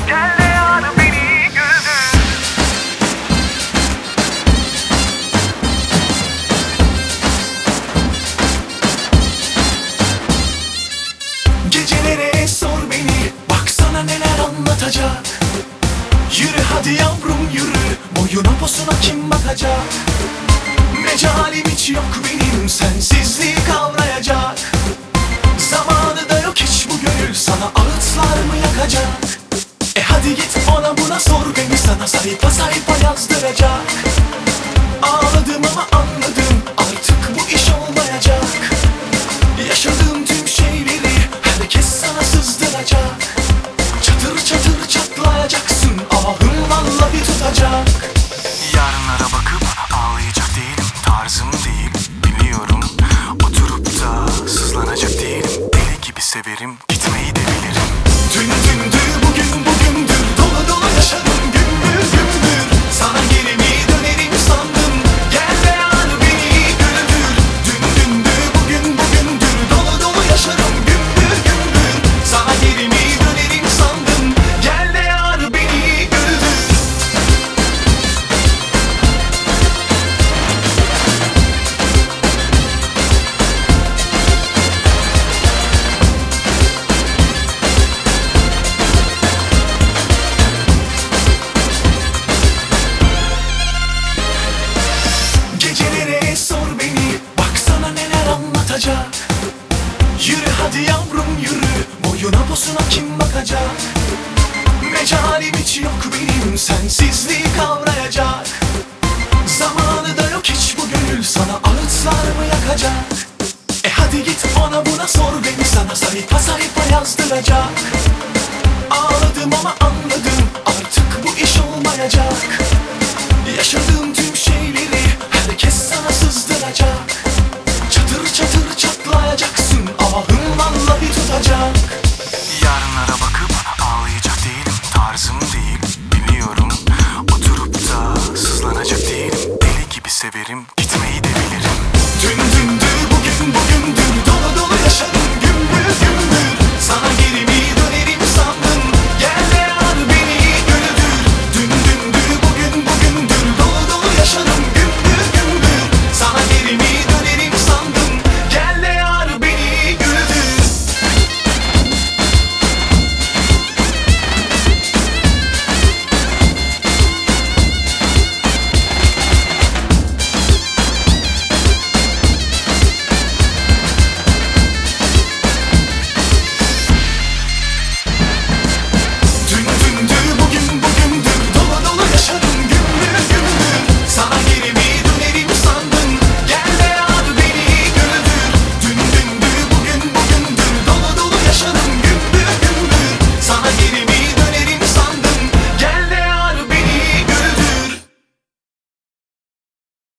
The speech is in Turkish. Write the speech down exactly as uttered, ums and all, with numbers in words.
Gel de yar beni güldür. Gecelere sor beni, baksana neler anlatacak. Yürü hadi yavrum yürü, boyuna posuna kim bakacak? Mecalim hiç yok benim, sensizliği kavrayacak. Zamanı da yok hiç bu gönül, sana ağıtlar mı yakacak? E hadi git ona buna sor beni, sana sayfa sayfa yazdıracak. Ağladım ama anladım, artık bu iş olmayacak. Yaşadığım tüm şeyleri herkes sana sızdıracak. Çatır çatır çatlayacaksın, ahım valla bir tutacak. Yarınlara bakıp ağlayacak değilim, tarzım değil biliyorum. Oturup da sızlanacak değilim, deli gibi severim, gitmeyi de bilirim. Dün dündür bugün bugündür, dolu dolu yaşadım gümbür gümbür. Sana geri mi dönerim sandım, gel de yar beni güldür. Dün dündür bugün bugündür, dolu dolu yaşarım gümbür gümbür. Sana geri mi dönerim sandım, gel de yar beni güldür. Gecelere sor beni, baksana neler anlatacak. Yürü hadi yavrum yürü, boyuna posuna kim bakacak? Mecalim hiç yok benim, sensizliği kavrayacak. Zamanı da yok hiç bu gönül, sana ağıtlar mı yakacak? E hadi git ona buna sor beni, sana sayfa sayfa yazdıracak.